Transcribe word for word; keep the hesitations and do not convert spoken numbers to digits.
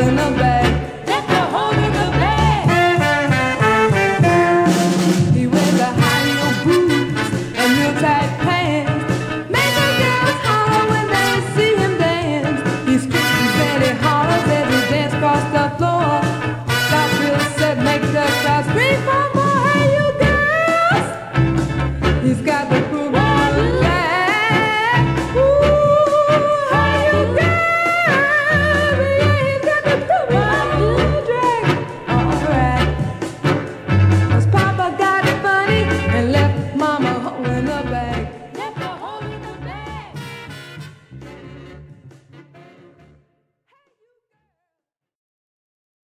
in the bag. That's the hole in the bag. He wears a high heel boots and real tight pants. Make the girls holler when they see him dance. He screams and he hollers as he dance across the floor. Stop real set, make the crowd scream for more. Hey, you girls! He's got the